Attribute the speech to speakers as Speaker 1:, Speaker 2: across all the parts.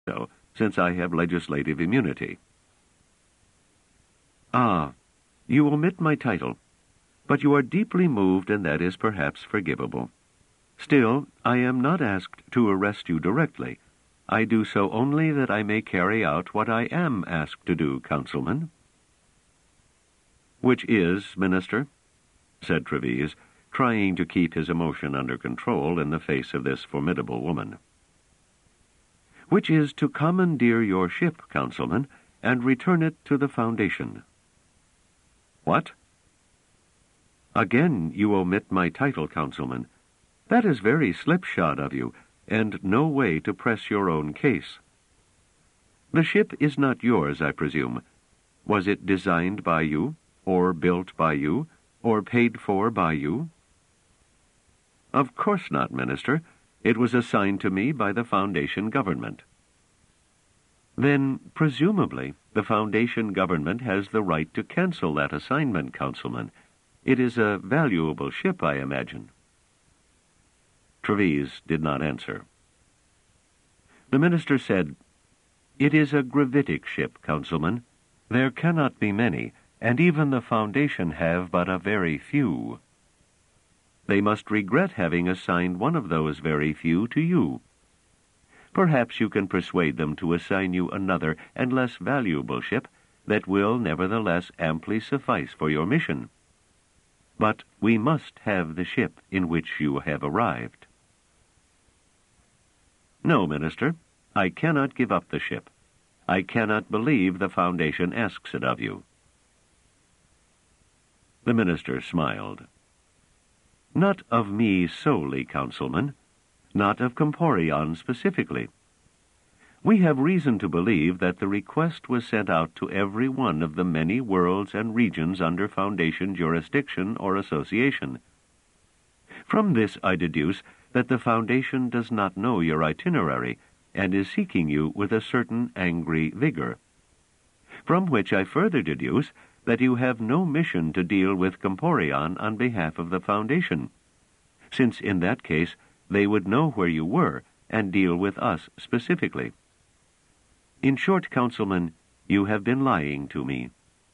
Speaker 1: so, since I have legislative immunity. Ah, you omit my title, but you are deeply moved, and that is perhaps forgivable. Still, I am not asked to arrest you directly. I do so only that I may carry out what I am asked to do, Councilman. Which is, Minister, said Treves, trying to keep his emotion under control in the face of this formidable woman. Which is to commandeer your ship, Councilman, and return it to the Foundation. What? Again you omit my title, Councilman. That is very slipshod of you, and no way to press your own case. The ship is not yours, I presume. Was it designed by you, or built by you, or paid for by you? Of course not, Minister. It was assigned to me by the Foundation government. Then, presumably, the Foundation government has the right to cancel that assignment, Councilman. It is a valuable ship, I imagine. Treves did not answer. The minister said, It is a gravitic ship, Councilman. There cannot be many, and even the Foundation have but a very few. They must regret having assigned one of those very few to you. Perhaps you can persuade them to assign you another and less valuable ship that will nevertheless amply suffice for your mission. But we must have the ship in which you have arrived. No, Minister, I cannot give up the ship. I cannot believe the Foundation asks it of you. The minister smiled. Not of me solely, Councilman. Not of Comporion specifically. We have reason to believe that the request was sent out to every one of the many worlds and regions under Foundation jurisdiction or association. From this I deduce that the Foundation does not know your itinerary and is seeking you with a certain angry vigor. From which I further deduce that you have no mission to deal with Comporion on behalf of the Foundation, since in that case they would know where you were and deal with us specifically. In short, Councilman, you have been lying to me.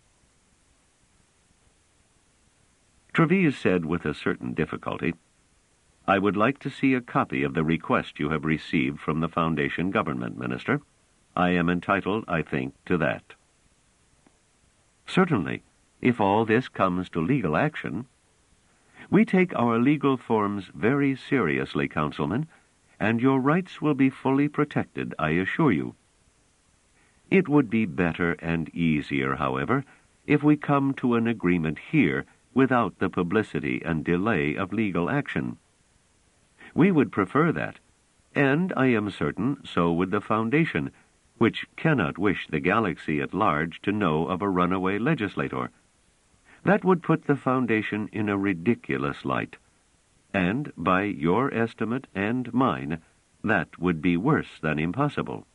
Speaker 1: Treves said with a certain difficulty, I would like to see a copy of the request you have received from the Foundation government, Minister. I am entitled, I think, to that. Certainly, if all this comes to legal action. We take our legal forms very seriously, Councilman, and your rights will be fully protected, I assure you. It would be better and easier, however, if we come to an agreement here without the publicity and delay of legal action. We would prefer that, and I am certain so would the Foundation, which cannot wish the galaxy at large to know of a runaway legislator. That would put the Foundation in a ridiculous light, and, by your estimate and mine, that would be worse than impossible.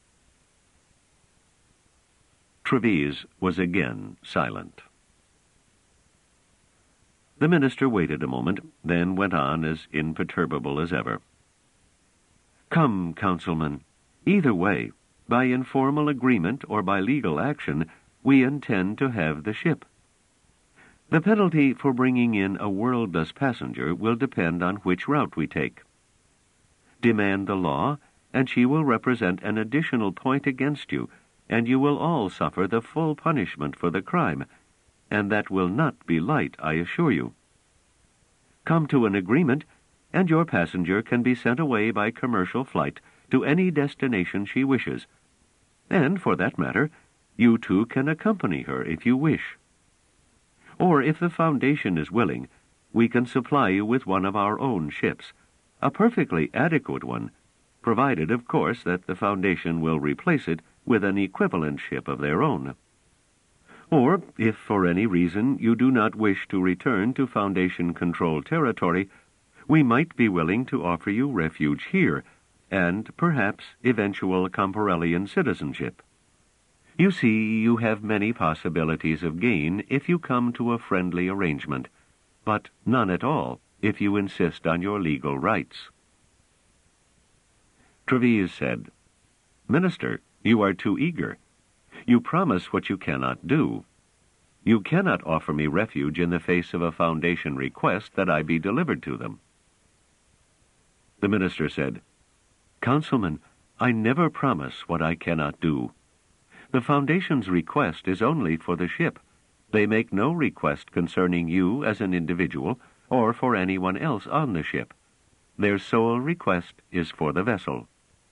Speaker 1: Treves was again silent. The minister waited a moment, then went on as imperturbable as ever. Come, Councilman, either way, by informal agreement or by legal action, we intend to have the ship. The penalty for bringing in a worldless passenger will depend on which route we take. Demand the law, and she will represent an additional point against you, and you will all suffer the full punishment for the crime, and that will not be light, I assure you. Come to an agreement, and your passenger can be sent away by commercial flight to any destination she wishes, and, for that matter, you too can accompany her if you wish. Or, if the Foundation is willing, we can supply you with one of our own ships, a perfectly adequate one, provided, of course, that the Foundation will replace it with an equivalent ship of their own. Or, if for any reason you do not wish to return to Foundation-controlled territory, we might be willing to offer you refuge here, and perhaps eventual Comporellian citizenship. You see, you have many possibilities of gain if you come to a friendly arrangement, but none at all if you insist on your legal rights. Treves said, Minister, you are too eager. You promise what you cannot do. You cannot offer me refuge in the face of a Foundation request that I be delivered to them. The minister said, Councilman, I never promise what I cannot do. The Foundation's request is only for the ship. They make no request concerning you as an individual or for anyone else on the ship. Their sole request is for the vessel.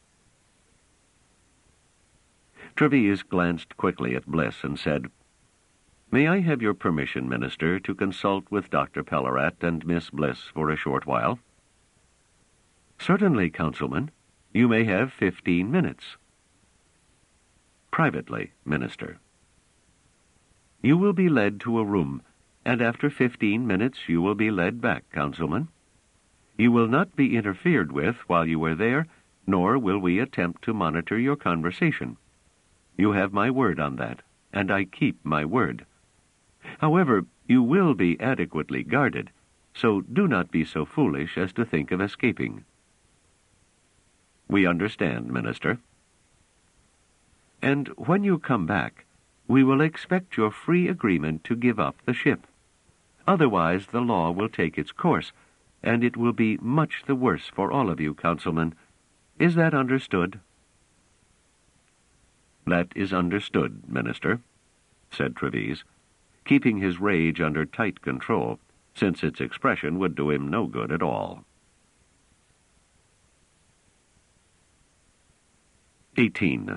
Speaker 1: Trevise glanced quickly at Bliss and said, May I have your permission, Minister, to consult with Dr. Pellarat and Miss Bliss for a short while? Certainly, Councilman. You may have 15 minutes. Privately, Minister. You will be led to a room, and after 15 minutes you will be led back, Councilman. You will not be interfered with while you are there, nor will we attempt to monitor your conversation. You have my word on that, and I keep my word. However, you will be adequately guarded, so do not be so foolish as to think of escaping. We understand, Minister. And when you come back, we will expect your free agreement to give up the ship. Otherwise, the law will take its course, and it will be much the worse for all of you, Councilman. Is that understood? That is understood, Minister, said Trevise, keeping his rage under tight control, since its expression would do him no good at all. 18.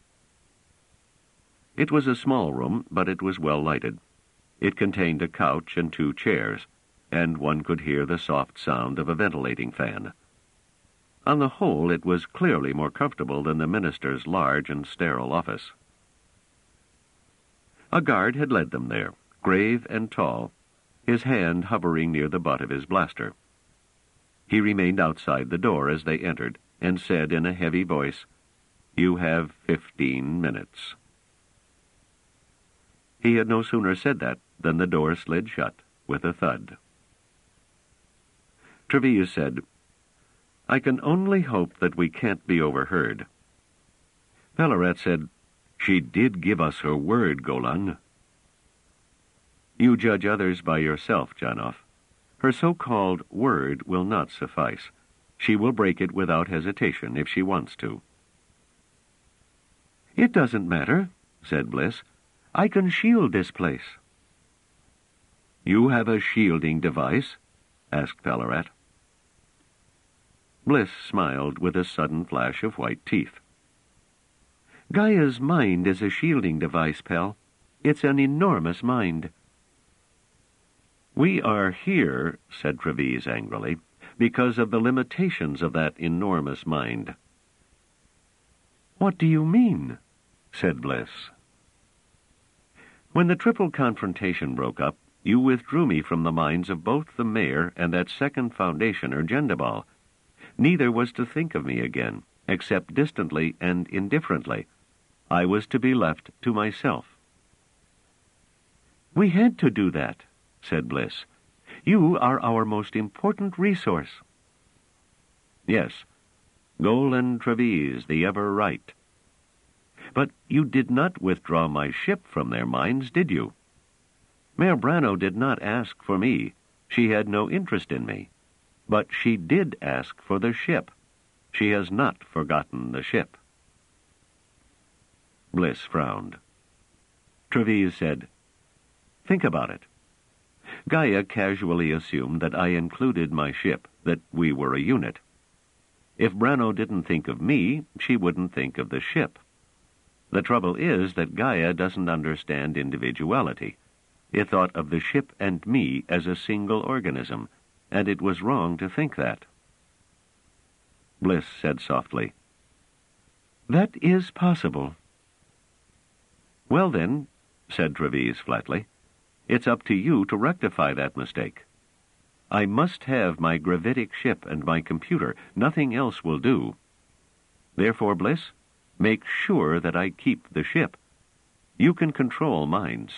Speaker 1: It was a small room, but it was well lighted. It contained a couch and 2 chairs, and one could hear the soft sound of a ventilating fan. On the whole, it was clearly more comfortable than the minister's large and sterile office. A guard had led them there, grave and tall, his hand hovering near the butt of his blaster. He remained outside the door as they entered, and said in a heavy voice, You have 15 minutes. He had no sooner said that than the door slid shut with a thud. Trevise said, I can only hope that we can't be overheard. Pellarat said, She did give us her word, Golan. You judge others by yourself, Janov. Her so-called word will not suffice. She will break it without hesitation if she wants to. It doesn't matter, said Bliss. I can shield this place. You have a shielding device? Asked Pellarat. Bliss smiled with a sudden flash of white teeth. Gaia's mind is a shielding device, Pel. It's an enormous mind. We are here, said Trevise angrily, because of the limitations of that enormous mind. What do you mean? Said Bliss. When the triple confrontation broke up, you withdrew me from the minds of both the mayor and that second foundationer, Gendabal. Neither was to think of me again, except distantly and indifferently. I was to be left to myself. We had to do that, said Bliss. You are our most important resource. Yes, Golan Trevise, the ever right. But you did not withdraw my ship from their minds, did you? Mayor Brano did not ask for me. She had no interest in me. But she did ask for the ship. She has not forgotten the ship. Bliss frowned. Trevise said, Think about it. Gaia casually assumed that I included my ship, that we were a unit. If Brano didn't think of me, she wouldn't think of the ship. The trouble is that Gaia doesn't understand individuality. It thought of the ship and me as a single organism, and it was wrong to think that. Bliss said softly, That is possible. Well then, said Trevise flatly, it's up to you to rectify that mistake. I must have my gravitic ship and my computer. Nothing else will do. Therefore, Bliss, make sure that I keep the ship. You can control minds.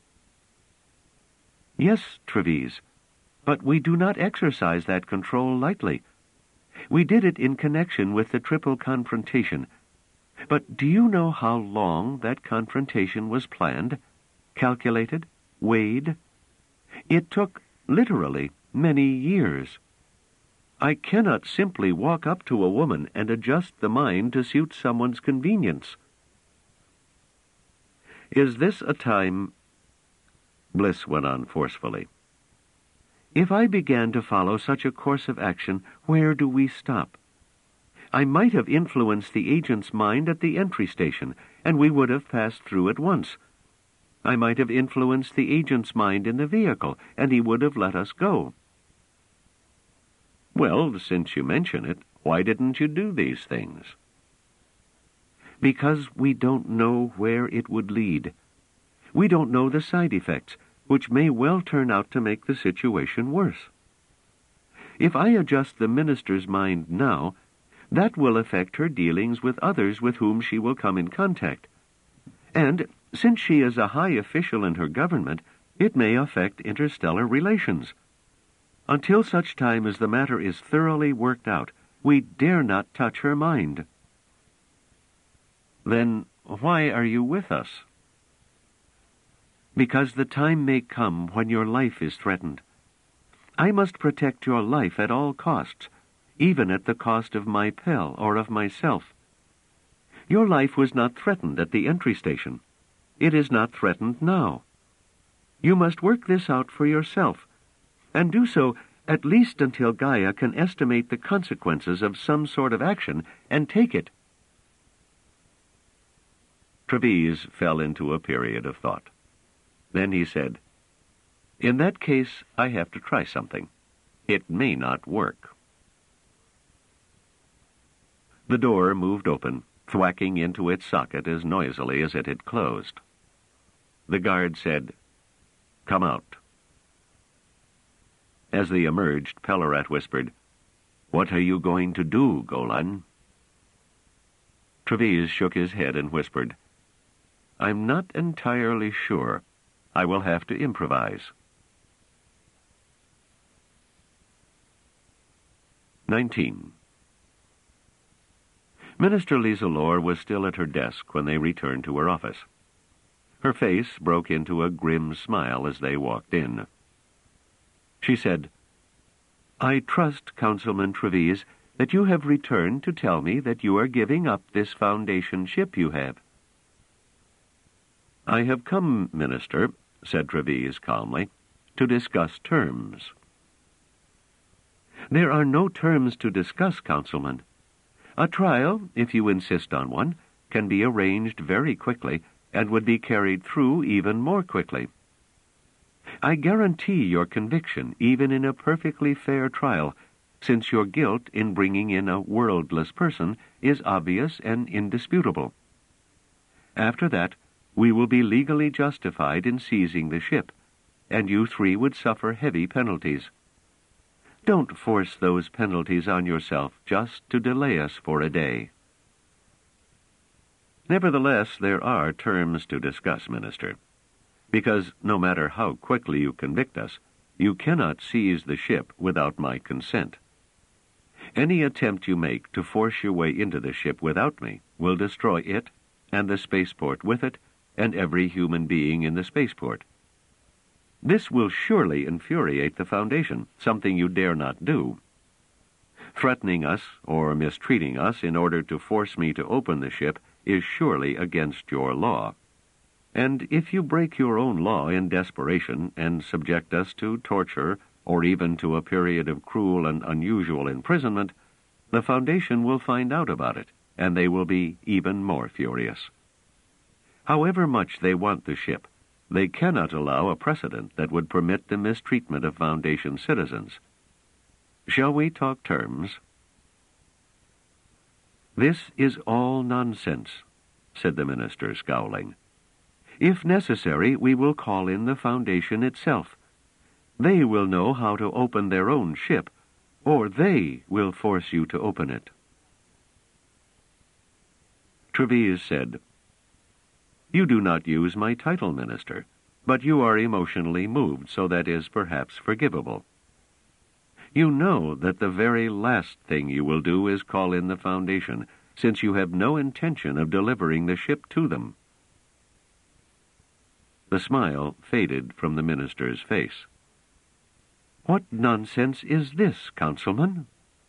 Speaker 1: Yes, Trevise, but we do not exercise that control lightly. We did it in connection with the triple confrontation. But do you know how long that confrontation was planned, calculated, weighed? It took, literally, many years. I cannot simply walk up to a woman and adjust the mind to suit someone's convenience. Is this a time... Bliss went on forcefully. If I began to follow such a course of action, where do we stop? I might have influenced the agent's mind at the entry station, and we would have passed through at once. I might have influenced the agent's mind in the vehicle, and he would have let us go. Well, since you mention it, why didn't you do these things? Because we don't know where it would lead. We don't know the side effects, which may well turn out to make the situation worse. If I adjust the minister's mind now, that will affect her dealings with others with whom she will come in contact. And, since she is a high official in her government, it may affect interstellar relations. Until such time as the matter is thoroughly worked out, we dare not touch her mind. Then why are you with us? Because the time may come when your life is threatened. I must protect your life at all costs, even at the cost of my Pell or of myself. Your life was not threatened at the entry station. It is not threatened now. You must work this out for yourself, and do so at least until Gaia can estimate the consequences of some sort of action and take it. Trevise fell into a period of thought. Then he said, "In that case, I have to try something. It may not work." The door moved open, thwacking into its socket as noisily as it had closed. The guard said, "Come out." As they emerged, Pellerat whispered, "What are you going to do, Golan?" Trevise shook his head and whispered, "I'm not entirely sure. I will have to improvise." 19. Minister Lieselore was still at her desk when they returned to her office. Her face broke into a grim smile as they walked in. She said, "I trust, Councilman Trevise, that you have returned to tell me that you are giving up this Foundation ship you have." "I have come, Minister," said Trevise calmly, "to discuss terms." "There are no terms to discuss, Councilman. A trial, if you insist on one, can be arranged very quickly and would be carried through even more quickly. I guarantee your conviction, even in a perfectly fair trial, since your guilt in bringing in a worldless person is obvious and indisputable. After that, we will be legally justified in seizing the ship, and you three would suffer heavy penalties. Don't force those penalties on yourself just to delay us for a day." "Nevertheless, there are terms to discuss, Minister, because no matter how quickly you convict us, you cannot seize the ship without my consent. Any attempt you make to force your way into the ship without me will destroy it, and the spaceport with it, and every human being in the spaceport. This will surely infuriate the Foundation, something you dare not do. Threatening us or mistreating us in order to force me to open the ship is surely against your law. And if you break your own law in desperation and subject us to torture or even to a period of cruel and unusual imprisonment, the Foundation will find out about it, and they will be even more furious. However much they want the ship, they cannot allow a precedent that would permit the mistreatment of Foundation citizens. Shall we talk terms?" "This is all nonsense," said the minister, scowling. "If necessary, we will call in the Foundation itself. They will know how to open their own ship, or they will force you to open it." Trevise said, "You do not use my title, Minister, but you are emotionally moved, so that is perhaps forgivable. You know that the very last thing you will do is call in the Foundation, since you have no intention of delivering the ship to them." The smile faded from the minister's face. "What nonsense is this, Councilman?"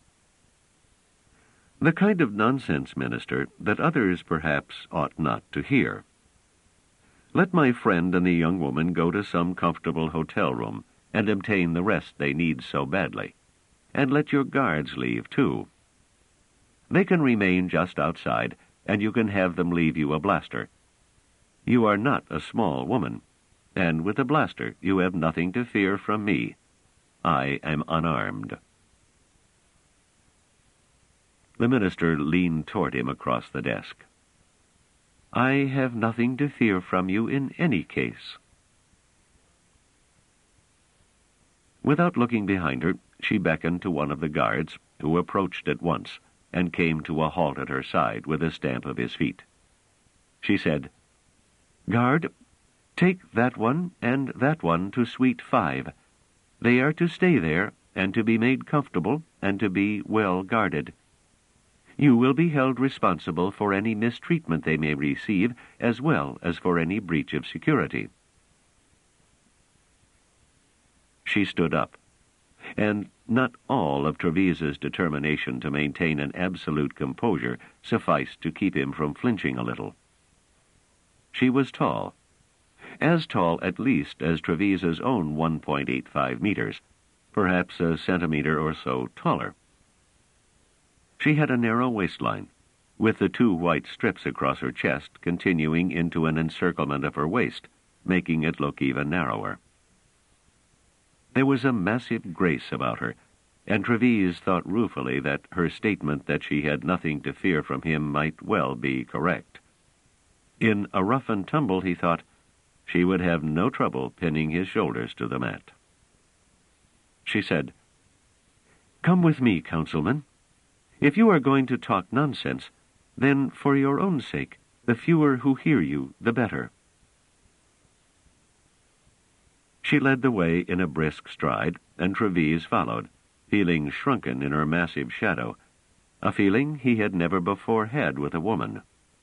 Speaker 1: "The kind of nonsense, Minister, that others perhaps ought not to hear. Let my friend and the young woman go to some comfortable hotel room and obtain the rest they need so badly, and let your guards leave, too. They can remain just outside, and you can have them leave you a blaster. You are not a small woman, and with a blaster you have nothing to fear from me. I am unarmed." The minister leaned toward him across the desk. "I have nothing to fear from you in any case." Without looking behind her, she beckoned to one of the guards, who approached at once and came to a halt at her side with a stamp of his feet. She said, "Guard, take that one and that one to Suite 5. They are to stay there, and to be made comfortable, and to be well guarded. You will be held responsible for any mistreatment they may receive, as well as for any breach of security." She stood up, and not all of Trevise's determination to maintain an absolute composure sufficed to keep him from flinching a little. She was tall, as tall at least as Trevise's own 1.85 meters, perhaps a centimeter or so taller. She had a narrow waistline, with the 2 white strips across her chest continuing into an encirclement of her waist, making it look even narrower. There was a massive grace about her, and Trevise thought ruefully that her statement that she had nothing to fear from him might well be correct. In a rough and tumble, he thought, she would have no trouble pinning his shoulders to the mat. She said, "Come with me, Councilman. If you are going to talk nonsense, then for your own sake, the fewer who hear you, the better." She led the way in a brisk stride, and Trevise followed, feeling shrunken in her massive shadow, a feeling he had never before had with a woman.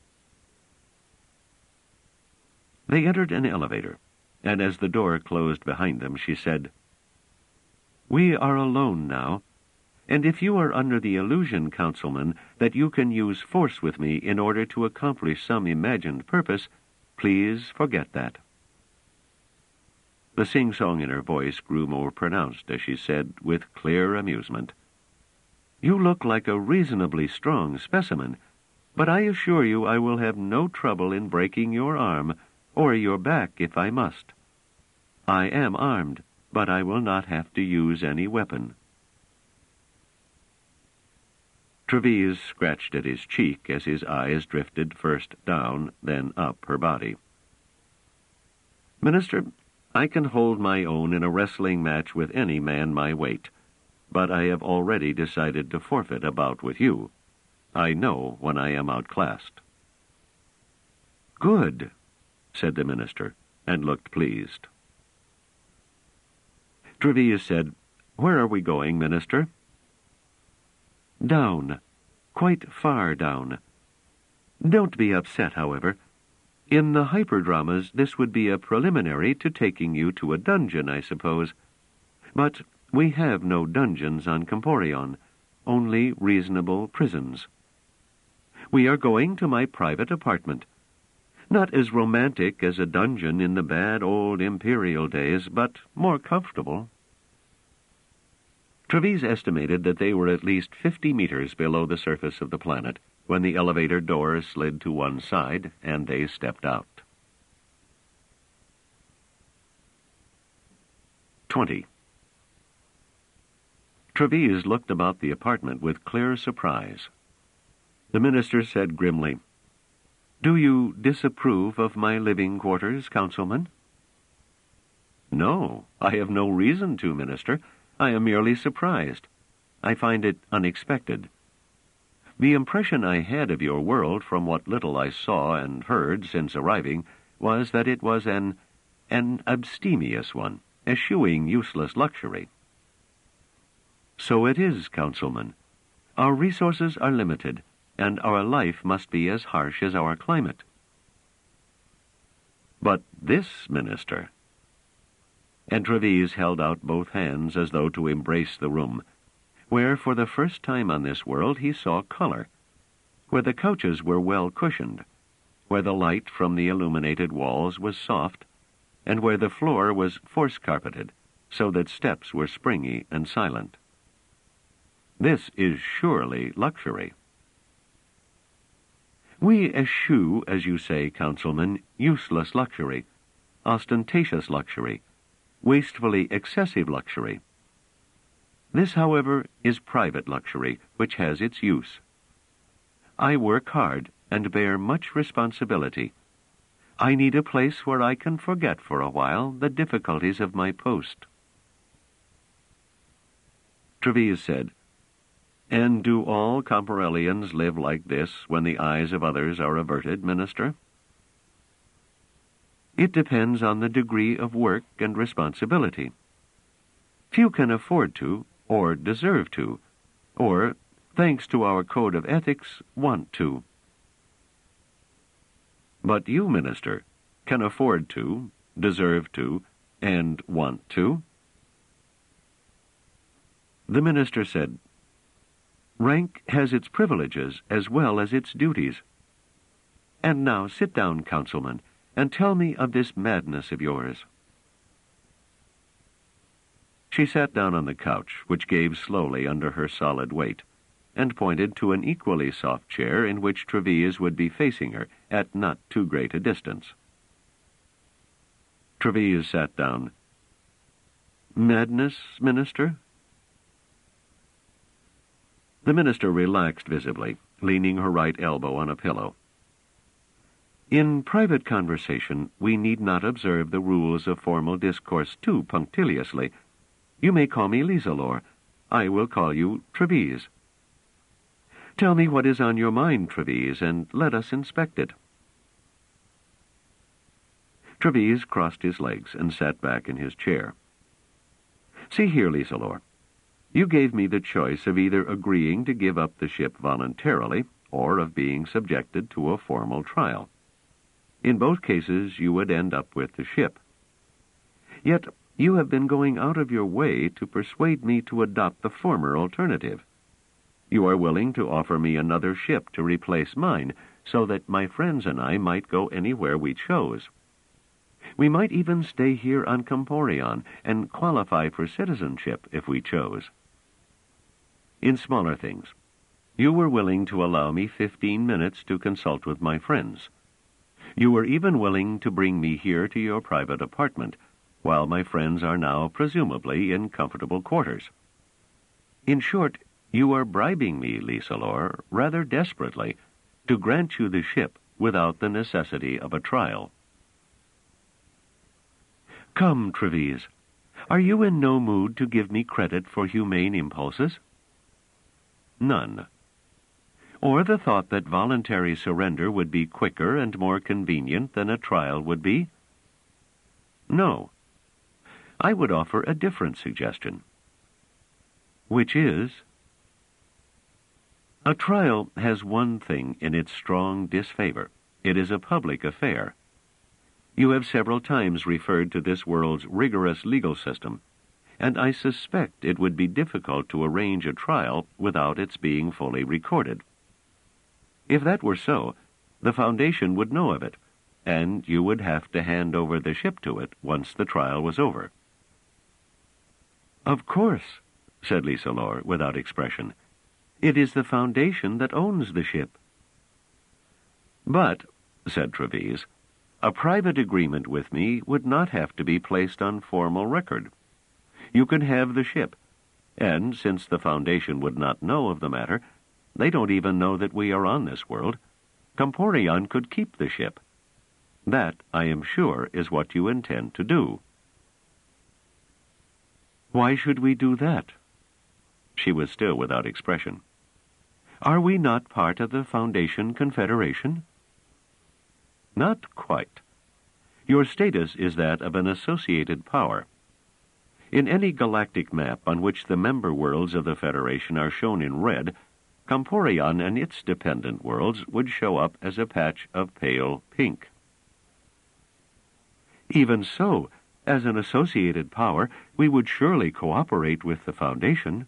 Speaker 1: They entered an elevator, and as the door closed behind them, she said, "We are alone now, and if you are under the illusion, Councilman, that you can use force with me in order to accomplish some imagined purpose, please forget that." The sing-song in her voice grew more pronounced as she said, with clear amusement, "You look like a reasonably strong specimen, but I assure you I will have no trouble in breaking your arm, or your back if I must. I am armed, but I will not have to use any weapon." Trevise scratched at his cheek as his eyes drifted first down, then up her body. "Minister, I can hold my own in a wrestling match with any man my weight, but I have already decided to forfeit a bout with you. I know when I am outclassed." "Good," said the minister, and looked pleased. Trevise said, "Where are we going, Minister?" "Down. Quite far down. Don't be upset, however. In the hyperdramas, this would be a preliminary to taking you to a dungeon, I suppose. But we have no dungeons on Comporion, only reasonable prisons. We are going to my private apartment. Not as romantic as a dungeon in the bad old imperial days, but more comfortable." Trevise estimated that they were at least 50 meters below the surface of the planet when the elevator doors slid to one side and they stepped out. 20. Trevise looked about the apartment with clear surprise. The minister said grimly, "Do you disapprove of my living quarters, Councilman?" "No, I have no reason to, Minister. I am merely surprised. I find it unexpected. The impression I had of your world from what little I saw and heard since arriving was that it was an abstemious one, eschewing useless luxury." "So it is, Councilman. Our resources are limited, and our life must be as harsh as our climate. But this minister... And Treves held out both hands as though to embrace the room, where for the first time on this world he saw color, where the couches were well cushioned, where the light from the illuminated walls was soft, and where the floor was force-carpeted, so that steps were springy and silent. This is surely luxury. We eschew, as you say, councilman, useless luxury, ostentatious luxury, wastefully excessive luxury. This, however, is private luxury, which has its use. I work hard and bear much responsibility. I need a place where I can forget for a while the difficulties of my post. Treves said, And do all Comparellians live like this when the eyes of others are averted, Minister? It depends on the degree of work and responsibility. Few can afford to, or deserve to, or, thanks to our code of ethics, want to. But you, Minister, can afford to, deserve to, and want to. The minister said, Rank has its privileges as well as its duties. And now sit down, councilman, and tell me of this madness of yours. She sat down on the couch, which gave slowly under her solid weight, and pointed to an equally soft chair in which Treves would be facing her at not too great a distance. Treves sat down. Madness, Minister? The minister relaxed visibly, leaning her right elbow on a pillow. In private conversation, we need not observe the rules of formal discourse too punctiliously. You may call me Lieselore. I will call you Treves. Tell me what is on your mind, Treves, and let us inspect it. Treves crossed his legs and sat back in his chair. See here, Lieselore. You gave me the choice of either agreeing to give up the ship voluntarily or of being subjected to a formal trial. In both cases, you would end up with the ship. Yet, you have been going out of your way to persuade me to adopt the former alternative. You are willing to offer me another ship to replace mine, so that my friends and I might go anywhere we chose. We might even stay here on Comporion and qualify for citizenship if we chose. In smaller things, you were willing to allow me 15 minutes to consult with my friends. You were even willing to bring me here to your private apartment, while my friends are now presumably in comfortable quarters. In short, you are bribing me, Lieselore, rather desperately, to grant you the ship without the necessity of a trial. Come, Treves, are you in no mood to give me credit for humane impulses? None. Or the thought that voluntary surrender would be quicker and more convenient than a trial would be? No. I would offer a different suggestion. Which is? A trial has one thing in its strong disfavor. It is a public affair. You have several times referred to this world's rigorous legal system, and I suspect it would be difficult to arrange a trial without its being fully recorded. If that were so, the Foundation would know of it, and you would have to hand over the ship to it once the trial was over. Of course, said Lieselore without expression. It is the Foundation that owns the ship. But, said Treves, a private agreement with me would not have to be placed on formal record. You can have the ship, and since the Foundation would not know of the matter, they don't even know that we are on this world, Comporion could keep the ship. That, I am sure, is what you intend to do. Why should we do that? She was still without expression. Are we not part of the Foundation Confederation? Not quite. Your status is that of an associated power. In any galactic map on which the member worlds of the Federation are shown in red, Comporion and its dependent worlds would show up as a patch of pale pink. Even so, as an associated power, we would surely cooperate with the Foundation.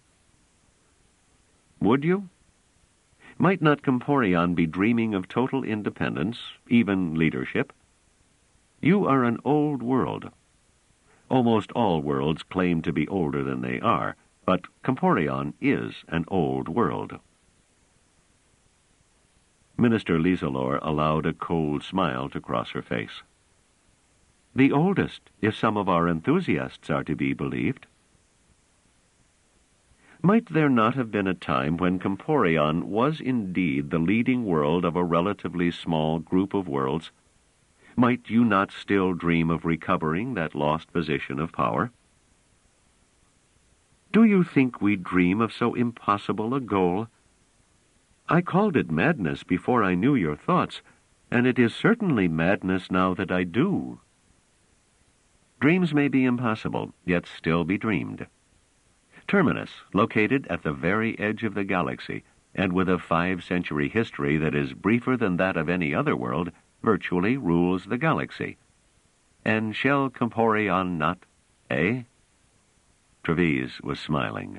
Speaker 1: Would you? Might not Comporion be dreaming of total independence, even leadership? You are an old world. Almost all worlds claim to be older than they are, but Comporion is an old world. Minister Lieselore allowed a cold smile to cross her face. The oldest, if some of our enthusiasts are to be believed. Might there not have been a time when Comporion was indeed the leading world of a relatively small group of worlds? Might you not still dream of recovering that lost position of power? Do you think we dream of so impossible a goal? I called it madness before I knew your thoughts, and it is certainly madness now that I do. Dreams may be impossible, yet still be dreamed. Terminus, located at the very edge of the galaxy, and with a 5-century history that is briefer than that of any other world, virtually rules the galaxy. And shall Comporion not, eh? Treves was smiling.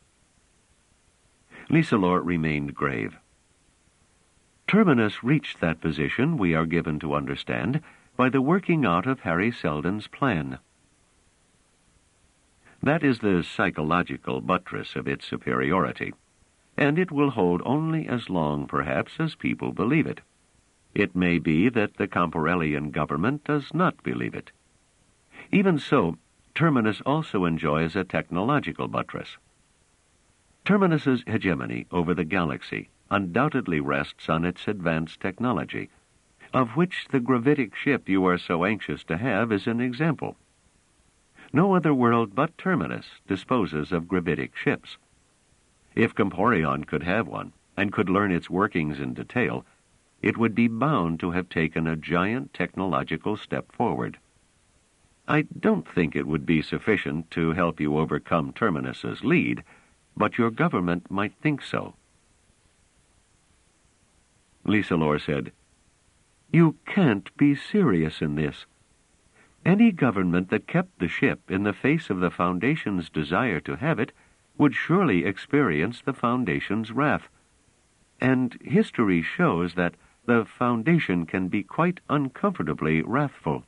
Speaker 1: Lieselore remained grave. Terminus reached that position, we are given to understand, by the working out of Hari Seldon's plan. That is the psychological buttress of its superiority, and it will hold only as long, perhaps, as people believe it. It may be that the Comporellian government does not believe it. Even so, Terminus also enjoys a technological buttress. Terminus's hegemony over the galaxy undoubtedly rests on its advanced technology, of which the gravitic ship you are so anxious to have is an example. No other world but Terminus disposes of gravitic ships. If Comporion could have one, and could learn its workings in detail, it would be bound to have taken a giant technological step forward. I don't think it would be sufficient to help you overcome Terminus's lead, but your government might think so. Lieselore said, You can't be serious in this. Any government that kept the ship in the face of the Foundation's desire to have it would surely experience the Foundation's wrath. And history shows that the Foundation can be quite uncomfortably wrathful.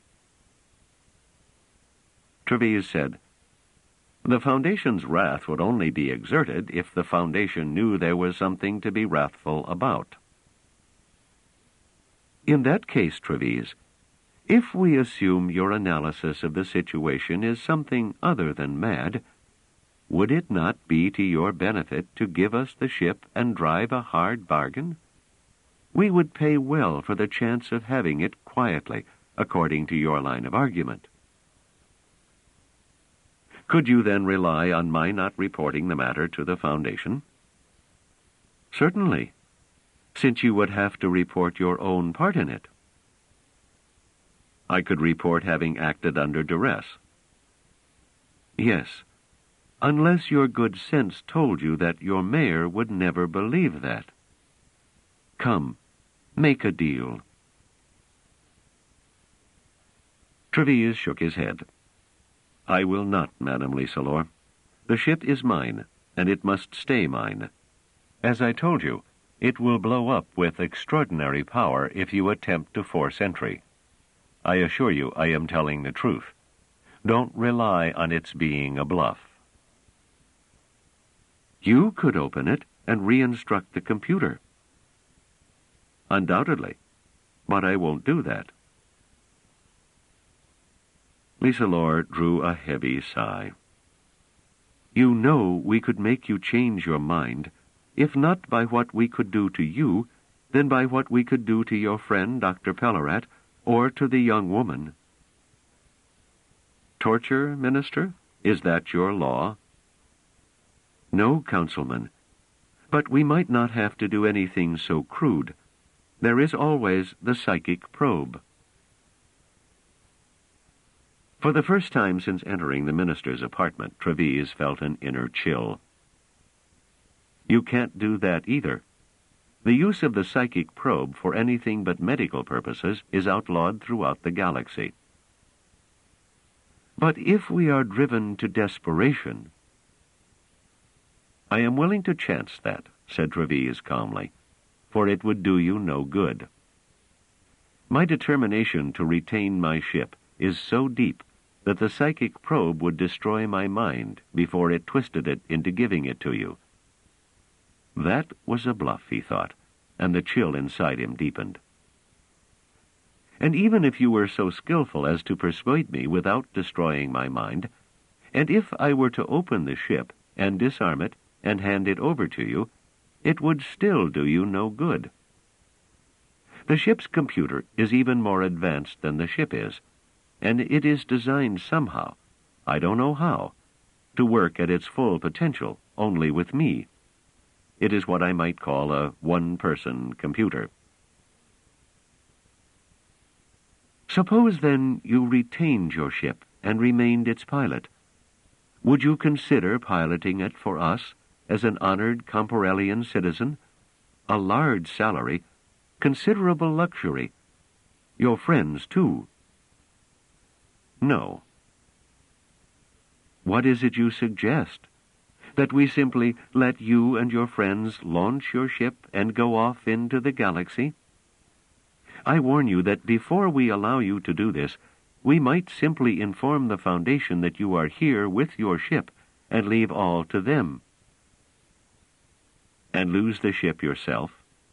Speaker 1: Treves said, The Foundation's wrath would only be exerted if the Foundation knew there was something to be wrathful about. In that case, Treves, if we assume your analysis of the situation is something other than mad, would it not be to your benefit to give us the ship and drive a hard bargain? We would pay well for the chance of having it quietly, according to your line of argument. Could you then rely on my not reporting the matter to the Foundation? Certainly, since you would have to report your own part in it. I could report having acted under duress. Yes, unless your good sense told you that your mayor would never believe that. Come, make a deal. Treves shook his head. I will not, Madame Lieselore. The ship is mine, and it must stay mine. As I told you, it will blow up with extraordinary power if you attempt to force entry. I assure you I am telling the truth. Don't rely on its being a bluff. You could open it and re-instruct the computer. Undoubtedly, but I won't do that. Lieselore drew a heavy sigh. You know we could make you change your mind, if not by what we could do to you, then by what we could do to your friend Dr. Pellerat, or to the young woman. Torture, Minister? Is that your law? No, Councilman. But we might not have to do anything so crude. There is always the psychic probe. For the first time since entering the minister's apartment, Treves felt an inner chill. You can't do that either, The use of the psychic probe for anything but medical purposes is outlawed throughout the galaxy. But if we are driven to desperation... I am willing to chance that, said Treves calmly, for it would do you no good. My determination to retain my ship is so deep that the psychic probe would destroy my mind before it twisted it into giving it to you. That was a bluff, he thought, and the chill inside him deepened. And even if you were so skillful as to persuade me without destroying my mind, and if I were to open the ship and disarm it and hand it over to you, it would still do you no good. The ship's computer is even more advanced than the ship is, and it is designed somehow, I don't know how, to work at its full potential only with me. It is what I might call a one-person computer. Suppose, then, you retained your ship and remained its pilot. Would you consider piloting it for us as an honored Comporellian citizen? A large salary, considerable luxury. Your friends, too. No. What is it you suggest? That we simply let you and your friends launch your ship and go off into the galaxy? I warn you that before we allow you to do this, we might simply inform the Foundation that you are here with your ship and leave all to them. And lose the ship yourself?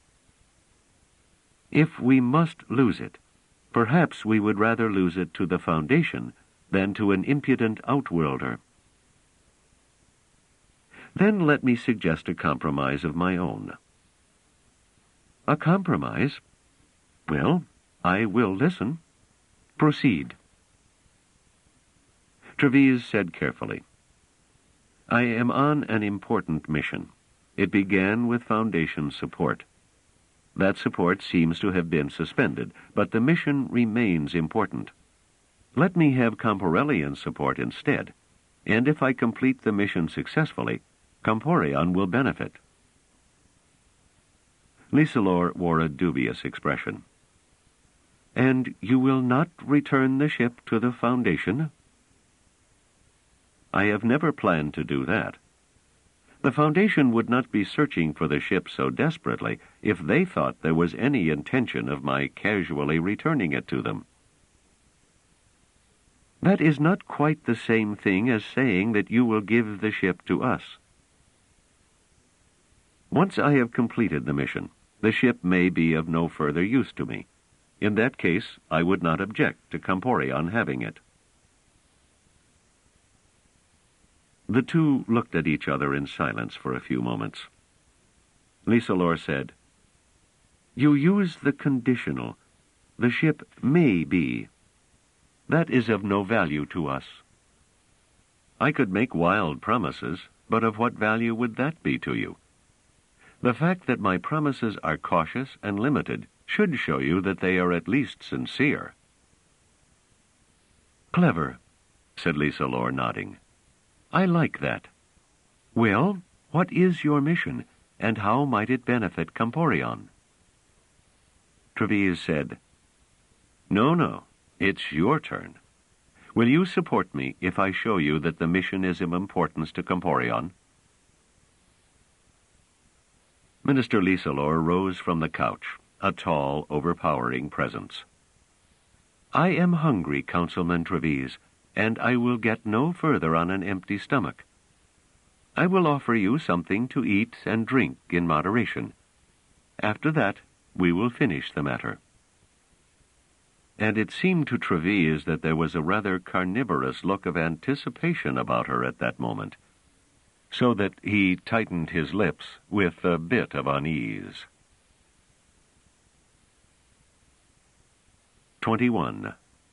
Speaker 1: If we must lose it, perhaps we would rather lose it to the Foundation than to an impudent outworlder. Then let me suggest a compromise of my own. A compromise? Well, I will listen. Proceed. Treves said carefully, I am on an important mission. It began with Foundation support. That support seems to have been suspended, but the mission remains important. Let me have Comporellian support instead, and if I complete the mission successfully, Comporion will benefit. Lysalore wore a dubious expression. And you will not return the ship to the Foundation? I have never planned to do that. The Foundation would not be searching for the ship so desperately if they thought there was any intention of my casually returning it to them. That is not quite the same thing as saying that you will give the ship to us. Once I have completed the mission, the ship may be of no further use to me. In that case, I would not object to Comporion having it. The two looked at each other in silence for a few moments. Lysalore said, You use the conditional. The ship may be. That is of no value to us. I could make wild promises, but of what value would that be to you? The fact that my promises are cautious and limited should show you that they are at least sincere. Clever, said Lysalore, nodding. I like that. Well, what is your mission, and how might it benefit Comporion? Treves said, No, it's your turn. Will you support me if I show you that the mission is of importance to Comporion? Minister Lysalore rose from the couch, a tall, overpowering presence. I am hungry, Councilman Treves, and I will get no further on an empty stomach. I will offer you something to eat and drink in moderation. After that, we will finish the matter. And it seemed to Treves that there was a rather carnivorous look of anticipation about her at that moment, so that he tightened his lips with a bit of unease. 21.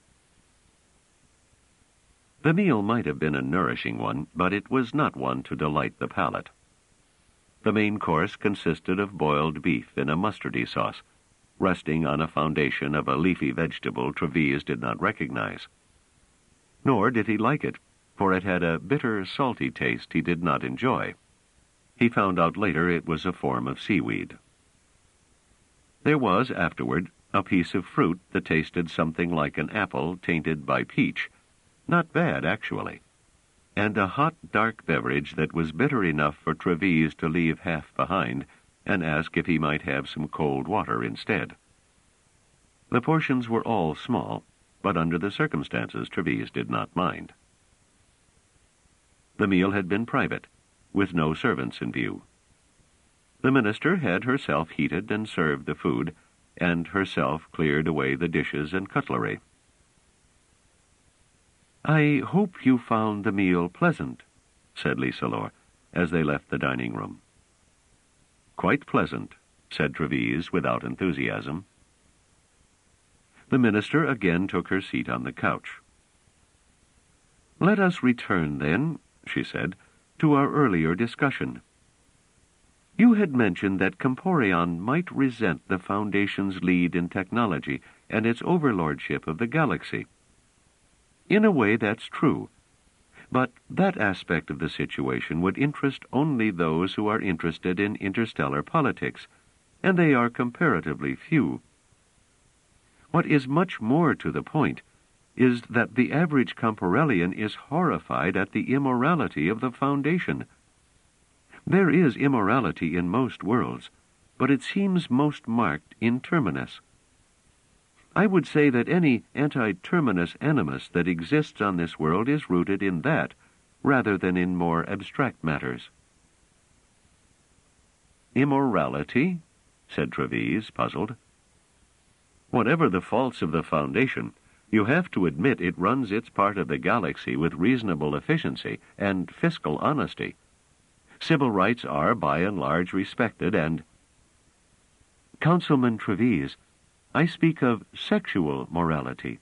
Speaker 1: The meal might have been a nourishing one, but it was not one to delight the palate. The main course consisted of boiled beef in a mustardy sauce, resting on a foundation of a leafy vegetable Treves did not recognize. Nor did he like it, for it had a bitter, salty taste he did not enjoy. He found out later it was a form of seaweed. There was, afterward, a piece of fruit that tasted something like an apple tainted by peach. Not bad, actually. And a hot, dark beverage that was bitter enough for Trevise to leave half behind and ask if he might have some cold water instead. The portions were all small, but under the circumstances Trevise did not mind. The meal had been private, with no servants in view. The minister had herself heated and served the food, and herself cleared away the dishes and cutlery. "I hope you found the meal pleasant," said Lieselore, as they left the dining room. "Quite pleasant," said Trevise without enthusiasm. The minister again took her seat on the couch. "Let us return, then," she said, "to our earlier discussion. You had mentioned that Comporion might resent the Foundation's lead in technology and its overlordship of the galaxy. In a way, that's true. But that aspect of the situation would interest only those who are interested in interstellar politics, and they are comparatively few. What is much more to the point is that the average Comporellian is horrified at the immorality of the Foundation. There is immorality in most worlds, but it seems most marked in Terminus. I would say that any anti-Terminus animus that exists on this world is rooted in that, rather than in more abstract matters." "Immorality?" said Trevise, puzzled. "Whatever the faults of the Foundation, you have to admit it runs its part of the galaxy with reasonable efficiency and fiscal honesty. Civil rights are, by and large, respected, and—" "Councilman Trevise, I speak of sexual morality."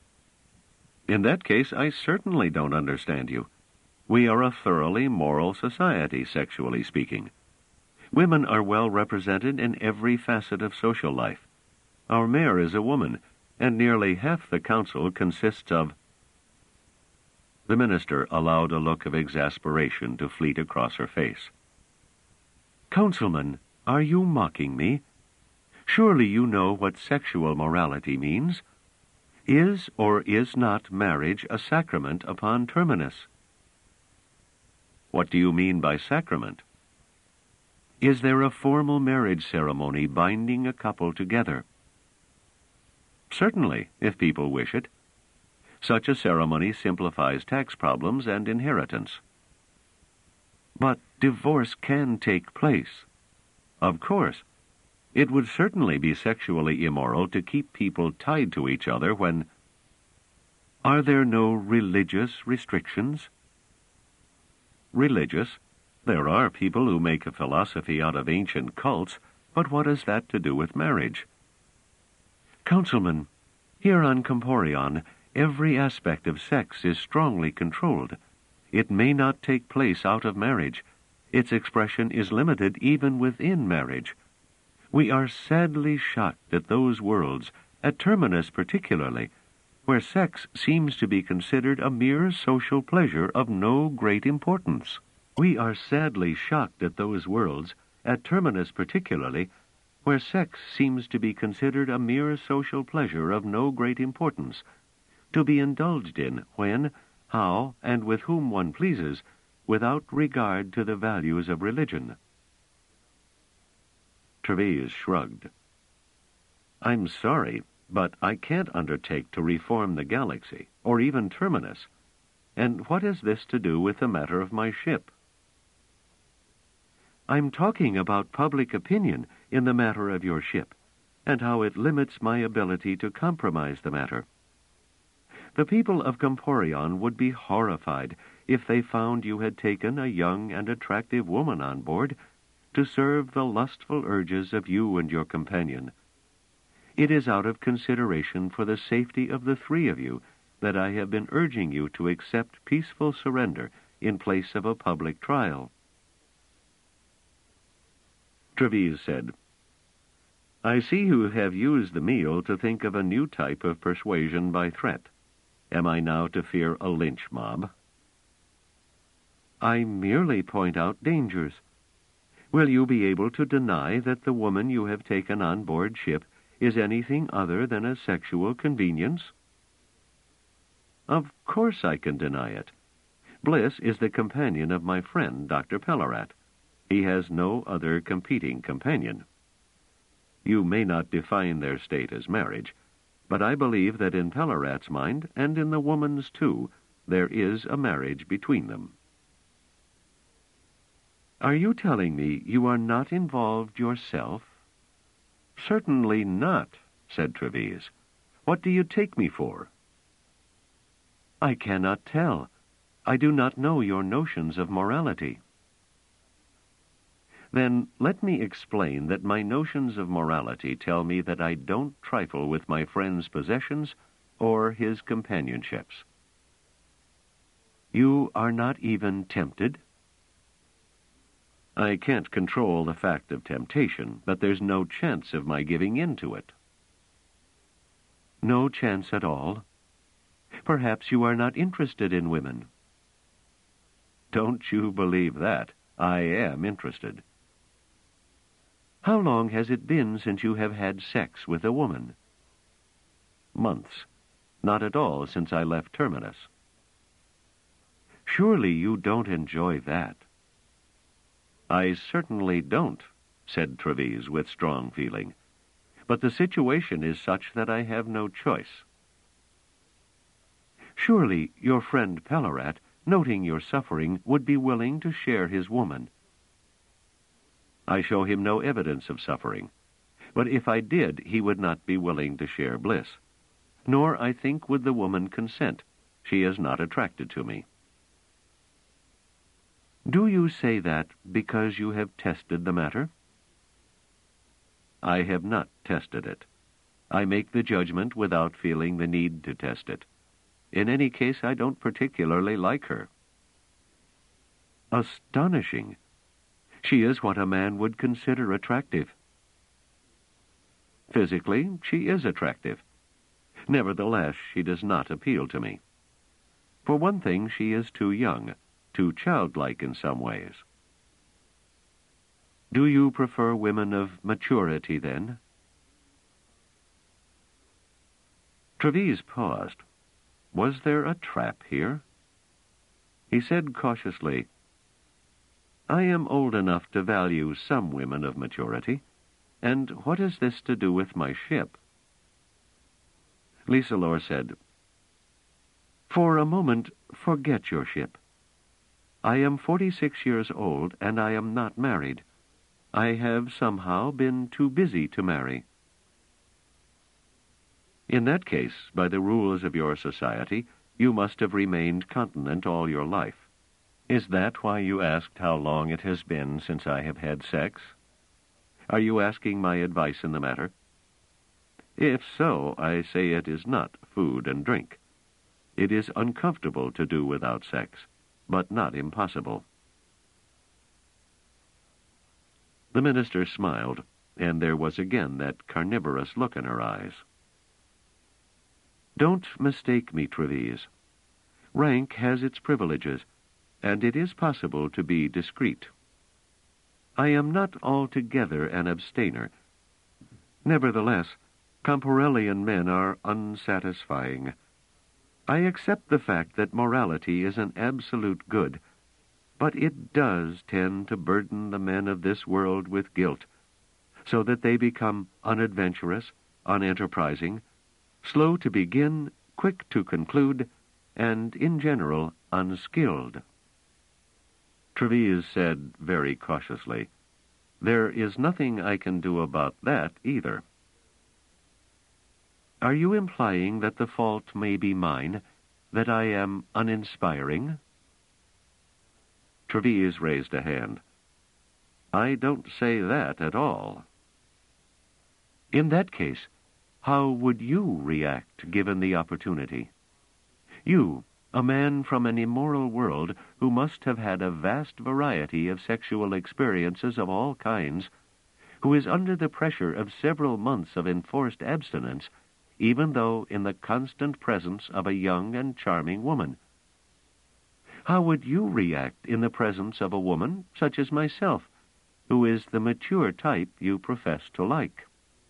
Speaker 1: "In that case, I certainly don't understand you. We are a thoroughly moral society, sexually speaking. Women are well represented in every facet of social life. Our mayor is a woman, and nearly half the council consists of—" The minister allowed a look of exasperation to fleet across her face. "Councilman, are you mocking me? Surely you know what sexual morality means. Is or is not marriage a sacrament upon Terminus?" "What do you mean by sacrament?" "Is there a formal marriage ceremony binding a couple together?" "Certainly, if people wish it. Such a ceremony simplifies tax problems and inheritance." "But divorce can take place." "Of course. It would certainly be sexually immoral to keep people tied to each other when—" "Are there no religious restrictions?" "Religious? There are people who make a philosophy out of ancient cults, but what has that to do with marriage?" "Councilman, here on Comporion, every aspect of sex is strongly controlled. It may not take place out of marriage. Its expression is limited even within marriage. We are sadly shocked at those worlds, at Terminus particularly, where sex seems to be considered a mere social pleasure of no great importance. We are sadly shocked at those worlds, at Terminus particularly, where sex seems to be considered a mere social pleasure of no great importance, to be indulged in when, how, and with whom one pleases, without regard to the values of religion." Trevise shrugged. "I'm sorry, but I can't undertake to reform the galaxy, or even Terminus. And what has this to do with the matter of my ship?" "I'm talking about public opinion in the matter of your ship, and how it limits my ability to compromise the matter. The people of Comporion would be horrified if they found you had taken a young and attractive woman on board to serve the lustful urges of you and your companion. It is out of consideration for the safety of the three of you that I have been urging you to accept peaceful surrender in place of a public trial." Trevise said, "I see you have used the meal to think of a new type of persuasion by threat. Am I now to fear a lynch mob?" "I merely point out dangers. Will you be able to deny that the woman you have taken on board ship is anything other than a sexual convenience? Of course I can deny it. Bliss is the companion of my friend, Dr. Pellerat. He has no other competing companion. You may not define their state as marriage, but I believe that in Pellerat's mind, and in the woman's too, there is a marriage between them. Are you telling me you are not involved yourself? Certainly not, said Treves. What do you take me for? I cannot tell. I do not know your notions of morality. Then let me explain that my notions of morality tell me that I don't trifle with my friend's possessions or his companionships. You are not even tempted? I can't control the fact of temptation, but there's no chance of my giving in to it. No chance at all? Perhaps you are not interested in women. Don't you believe that. I am interested. How long has it been since you have had sex with a woman? Months. Not at all since I left Terminus. Surely you don't enjoy that. I certainly don't, said Treves with strong feeling. But the situation is such that I have no choice. Surely your friend Pellerat, noting your suffering, would be willing to share his woman. I show him no evidence of suffering, but if I did, he would not be willing to share bliss. Nor, I think, would the woman consent. She is not attracted to me. Do you say that because you have tested the matter? I have not tested it. I make the judgment without feeling the need to test it. In any case, I don't particularly like her. Astonishing. She is what a man would consider attractive. Physically, she is attractive. Nevertheless, she does not appeal to me. For one thing, she is too young, too childlike in some ways. Do you prefer women of maturity, then? Treves paused. Was there a trap here? He said cautiously, I am old enough to value some women of maturity, and what has this to do with my ship? Lieselore said, For a moment, forget your ship. I am 46 years old, and I am not married. I have somehow been too busy to marry. In that case, by the rules of your society, you must have remained continent all your life. Is that why you asked how long it has been since I have had sex? Are you asking my advice in the matter? If so, I say it is not food and drink. It is uncomfortable to do without sex, but not impossible. The minister smiled, and there was again that carnivorous look in her eyes. Don't mistake me, Treves. Rank has its privileges, and it is possible to be discreet. I am not altogether an abstainer. Nevertheless, Comparellian men are unsatisfying. I accept the fact that morality is an absolute good, but it does tend to burden the men of this world with guilt, so that they become unadventurous, unenterprising, slow to begin, quick to conclude, and, in general, unskilled. Treves said very cautiously, There is nothing I can do about that either. Are you implying that the fault may be mine, that I am uninspiring? Treves raised a hand. I don't say that at all. In that case, how would you react given the opportunity? You, a man from an immoral world who must have had a vast variety of sexual experiences of all kinds, who is under the pressure of several months of enforced abstinence, even though in the constant presence of a young and charming woman. How would you react in the presence of a woman such as myself, who is the mature type you profess to like.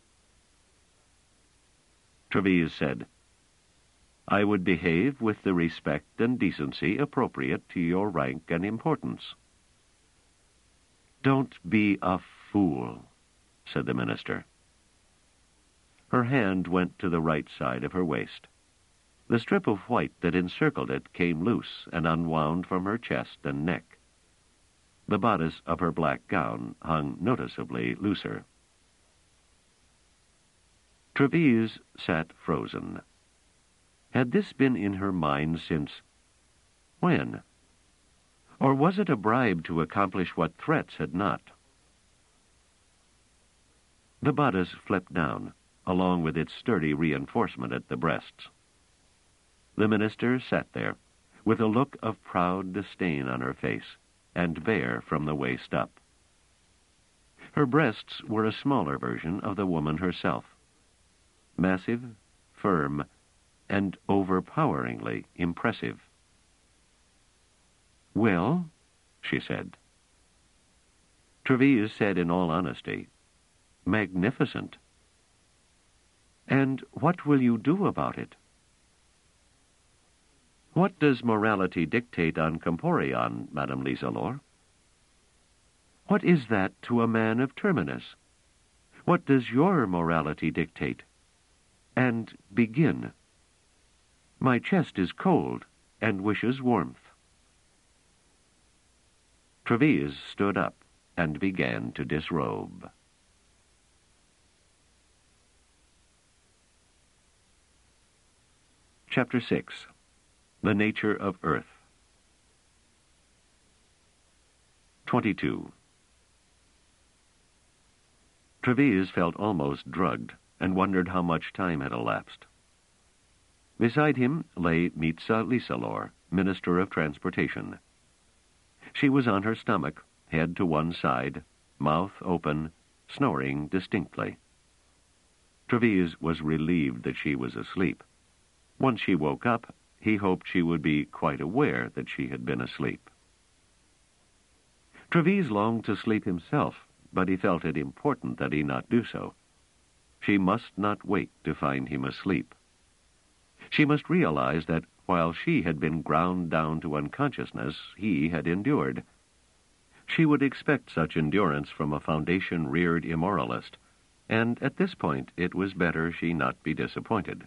Speaker 1: Treves said, I would behave with the respect and decency appropriate to your rank and importance. Don't be a fool, said the minister. Her hand went to the right side of her waist. The strip of white that encircled it came loose and unwound from her chest and neck. The bodice of her black gown hung noticeably looser. Treves sat frozen. Had this been in her mind since when? Or was it a bribe to accomplish what threats had not? The bodice flipped down, along with its sturdy reinforcement at the breasts. The minister sat there, with a look of proud disdain on her face, and bare from the waist up. Her breasts were a smaller version of the woman herself, massive, firm, and overpoweringly impressive. Well, she said. Treves said in all honesty, magnificent. And what will you do about it? What does morality dictate on Comporion, Madame Lieselore? What is that to a man of Terminus? What does your morality dictate? And begin. My chest is cold and wishes warmth. Treves stood up and began to disrobe. Chapter 6. The Nature of Earth. 22. Treves felt almost drugged and wondered how much time had elapsed. Beside him lay Mizza Lieselore, Minister of Transportation. She was on her stomach, head to one side, mouth open, snoring distinctly. Treves was relieved that she was asleep. Once she woke up, he hoped she would be quite aware that she had been asleep. Treves longed to sleep himself, but he felt it important that he not do so. She must not wake to find him asleep. She must realize that while she had been ground down to unconsciousness, he had endured. She would expect such endurance from a foundation-reared immoralist, and at this point it was better she not be disappointed.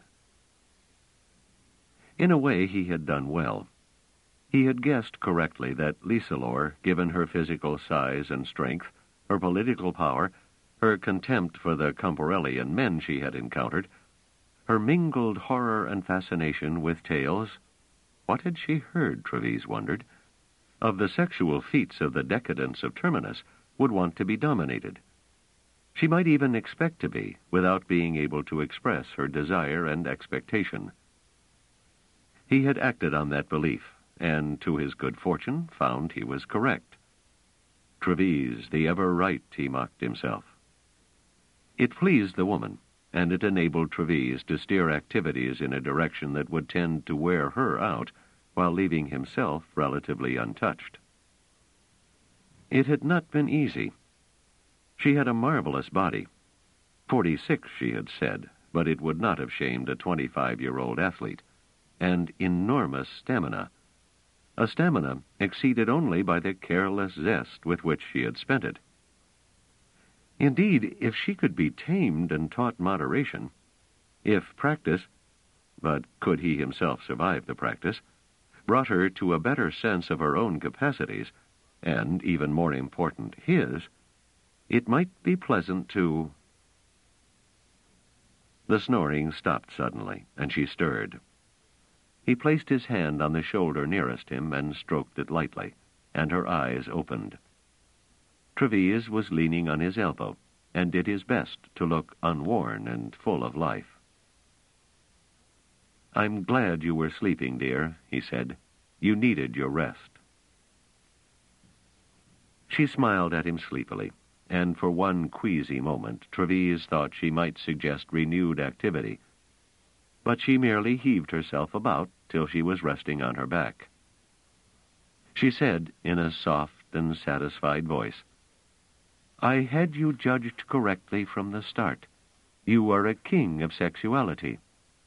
Speaker 1: In a way, he had done well. He had guessed correctly that Lieselore, given her physical size and strength, her political power, her contempt for the Comporellian men she had encountered, her mingled horror and fascination with tales, what had she heard, Treves wondered, of the sexual feats of the decadents of Terminus, would want to be dominated. She might even expect to be, without being able to express her desire and expectation. He had acted on that belief, and to his good fortune found he was correct. Treves, the ever right, he mocked himself. It pleased the woman, and it enabled Treves to steer activities in a direction that would tend to wear her out while leaving himself relatively untouched. It had not been easy. She had a marvelous body. 46, she had said, but it would not have shamed a 25-year-old athlete, and enormous stamina, a stamina exceeded only by the careless zest with which she had spent it. Indeed, if she could be tamed and taught moderation, if practice, but could he himself survive the practice, brought her to a better sense of her own capacities, and, even more important, his, it might be pleasant to... The snoring stopped suddenly, and she stirred. He placed his hand on the shoulder nearest him and stroked it lightly, and her eyes opened. Treves was leaning on his elbow, and did his best to look unworn and full of life. "I'm glad you were sleeping, dear," he said. "You needed your rest." She smiled at him sleepily, and for one queasy moment Treves thought she might suggest renewed activity. But she merely heaved herself about till she was resting on her back. She said, in a soft and satisfied voice, I had you judged correctly from the start. You are a king of sexuality.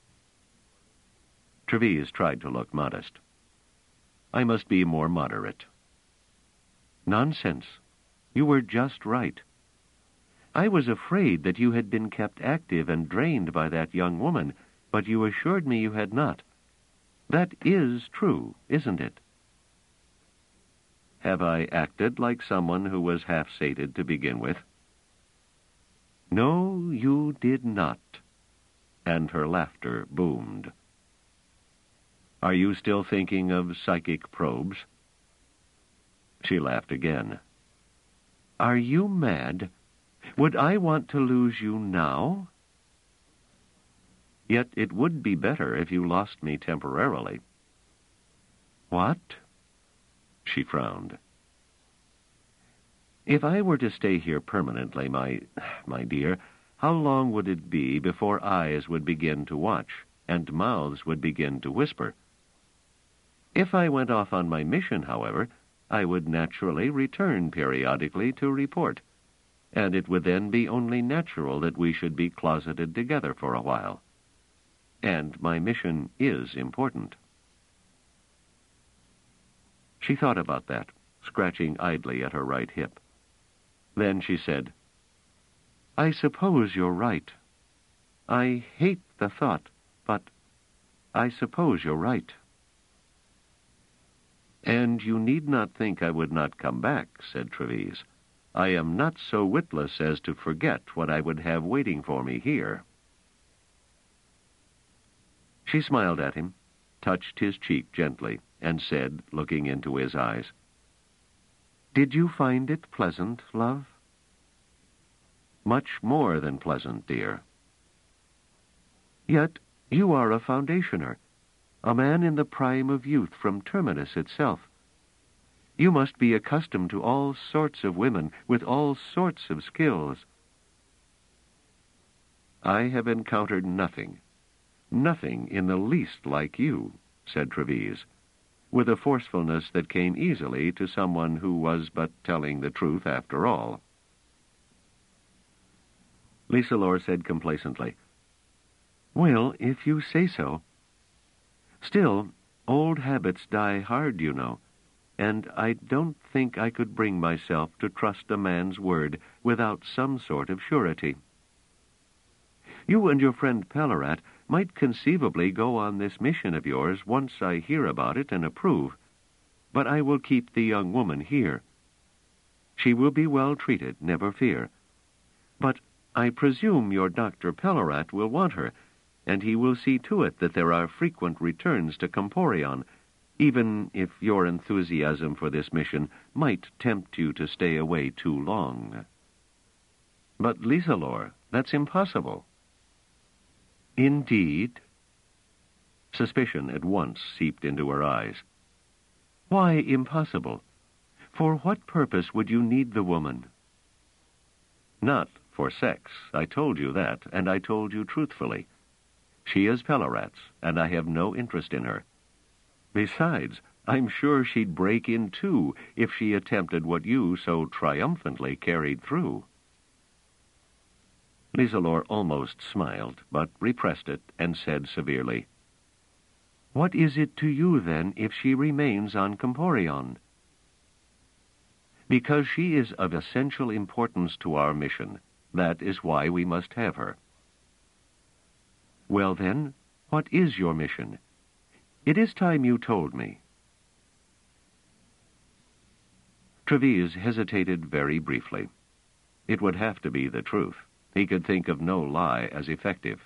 Speaker 1: Treves tried to look modest. I must be more moderate. Nonsense. You were just right. I was afraid that you had been kept active and drained by that young woman, but you assured me you had not. That is true, isn't it? Have I acted like someone who was half-sated to begin with? No, you did not. And her laughter boomed. Are you still thinking of psychic probes? She laughed again. Are you mad? Would I want to lose you now? Yet it would be better if you lost me temporarily. What? She frowned. If I were to stay here permanently, my dear, how long would it be before eyes would begin to watch and mouths would begin to whisper? If I went off on my mission, however, I would naturally return periodically to report, and it would then be only natural that we should be closeted together for a while. And my mission is important. She thought about that, scratching idly at her right hip. Then she said, I suppose you're right. I hate the thought, but I suppose you're right. And you need not think I would not come back, said Treves. I am not so witless as to forget what I would have waiting for me here. She smiled at him, touched his cheek gently, and said, looking into his eyes, Did you find it pleasant, love? Much more than pleasant, dear. Yet you are a foundationer, a man in the prime of youth from Terminus itself. You must be accustomed to all sorts of women with all sorts of skills. I have encountered nothing in the least like you, said Treves, with a forcefulness that came easily to someone who was but telling the truth after all. Lysalore said complacently, Well, if you say so. Still, old habits die hard, you know, and I don't think I could bring myself to trust a man's word without some sort of surety. You and your friend Pellerat might conceivably go on this mission of yours once I hear about it and approve, but I will keep the young woman here. She will be well treated, never fear. But I presume your Dr. Pellerat will want her, and he will see to it that there are frequent returns to Comporion, even if your enthusiasm for this mission might tempt you to stay away too long. But, Lysalore, that's impossible. Indeed? Suspicion at once seeped into her eyes. Why impossible? For what purpose would you need the woman? Not for sex. I told you that, and I told you truthfully. She is Pellerat's, and I have no interest in her. Besides, I'm sure she'd break in too if she attempted what you so triumphantly carried through. Lysalore almost smiled, but repressed it and said severely, What is it to you, then, if she remains on Comporion? Because she is of essential importance to our mission. That is why we must have her. Well, then, what is your mission? It is time you told me. Treves hesitated very briefly. It would have to be the truth. He could think of no lie as effective.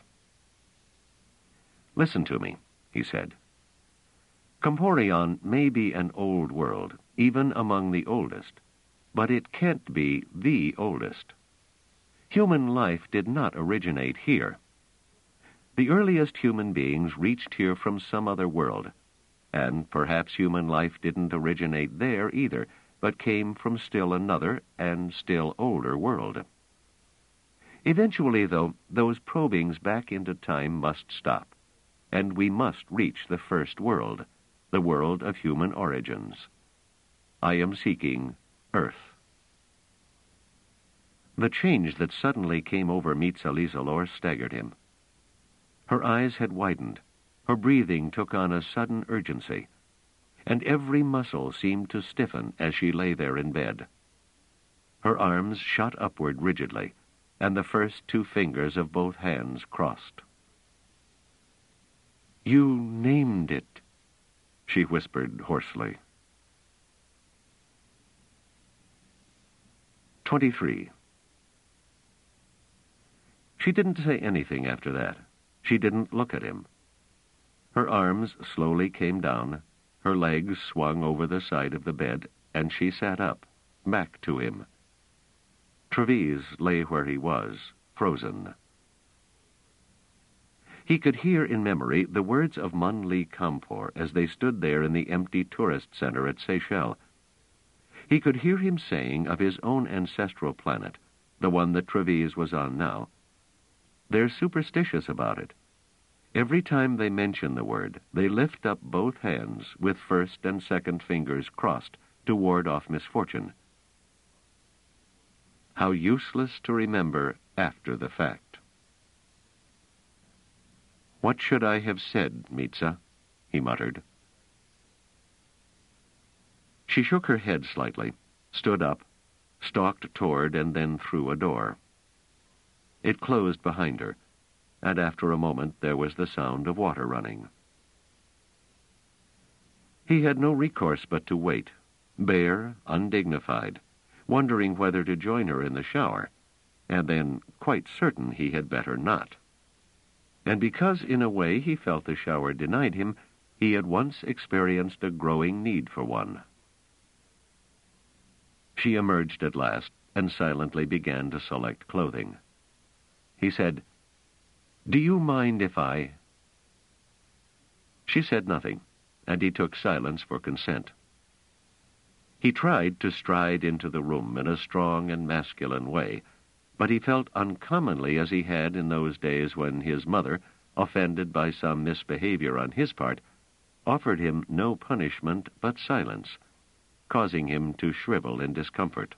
Speaker 1: Listen to me, he said. Comporion may be an old world, even among the oldest, but it can't be the oldest. Human life did not originate here. The earliest human beings reached here from some other world, and perhaps human life didn't originate there either, but came from still another and still older world. Eventually, though, those probings back into time must stop, and we must reach the first world, the world of human origins. I am seeking Earth. The change that suddenly came over Mitza Lieselore staggered him. Her eyes had widened, her breathing took on a sudden urgency, and every muscle seemed to stiffen as she lay there in bed. Her arms shot upward rigidly, and the first two fingers of both hands crossed. "You named it," she whispered hoarsely. 23. She didn't say anything after that. She didn't look at him. Her arms slowly came down, her legs swung over the side of the bed, and she sat up, back to him. Treves lay where he was, frozen. He could hear in memory the words of Manli Kampor as they stood there in the empty tourist center at Seychelles. He could hear him saying of his own ancestral planet, the one that Treves was on now, "They're superstitious about it. Every time they mention the word, they lift up both hands with first and second fingers crossed to ward off misfortune." How useless to remember after the fact. "What should I have said, Mitza?" he muttered. She shook her head slightly, stood up, stalked toward and then through a door. It closed behind her, and after a moment there was the sound of water running. He had no recourse but to wait, bare, undignified, wondering whether to join her in the shower, and then quite certain he had better not. And because in a way he felt the shower denied him, he at once experienced a growing need for one. She emerged at last and silently began to select clothing. He said, "Do you mind if I—" She said nothing, and he took silence for consent. He tried to stride into the room in a strong and masculine way, but he felt uncommonly as he had in those days when his mother, offended by some misbehavior on his part, offered him no punishment but silence, causing him to shrivel in discomfort.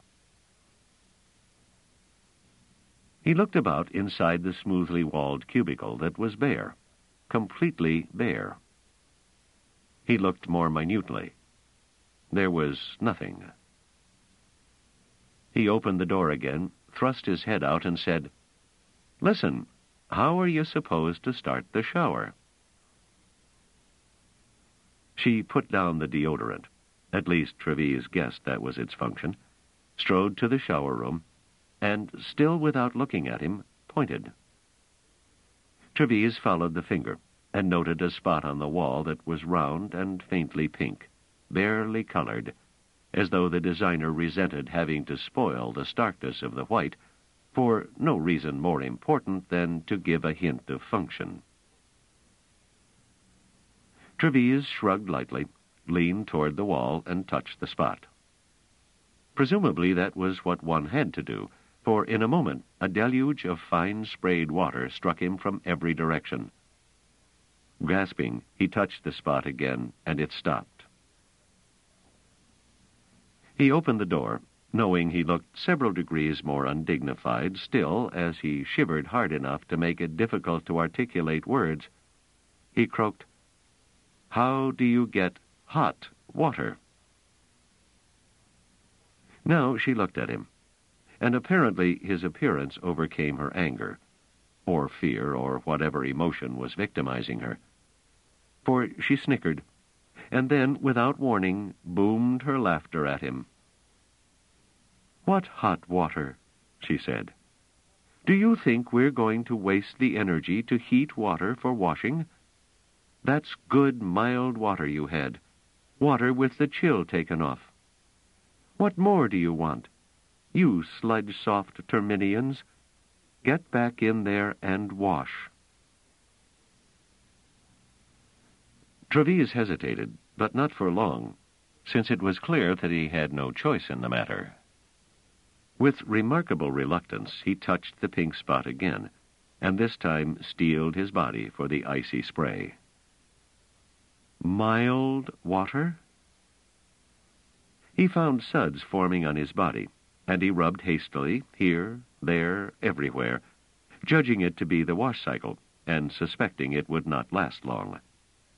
Speaker 1: He looked about inside the smoothly walled cubicle that was bare, completely bare. He looked more minutely. There was nothing. He opened the door again, thrust his head out, and said, "Listen, how are you supposed to start the shower?" She put down the deodorant. At least Treves guessed that was its function, strode to the shower room, and, still without looking at him, pointed. Treves followed the finger, and noted a spot on the wall that was round and faintly pink, barely colored, as though the designer resented having to spoil the starkness of the white, for no reason more important than to give a hint of function. Treves shrugged lightly, leaned toward the wall, and touched the spot. Presumably that was what one had to do, for in a moment a deluge of fine sprayed water struck him from every direction. Gasping, he touched the spot again, and it stopped. He opened the door, knowing he looked several degrees more undignified still as he shivered hard enough to make it difficult to articulate words. He croaked, "How do you get hot water?" Now she looked at him, and apparently his appearance overcame her anger, or fear, or whatever emotion was victimizing her. For she snickered, and then, without warning, boomed her laughter at him. "What hot water?" she said. "Do you think we're going to waste the energy to heat water for washing? That's good, mild water you had, water with the chill taken off. What more do you want? You sludge-soft Terminians, get back in there and wash." Treves hesitated, but not for long, since it was clear that he had no choice in the matter. With remarkable reluctance, he touched the pink spot again, and this time steeled his body for the icy spray. Mild water? He found suds forming on his body, and he rubbed hastily, here, there, everywhere, judging it to be the wash cycle, and suspecting it would not last long.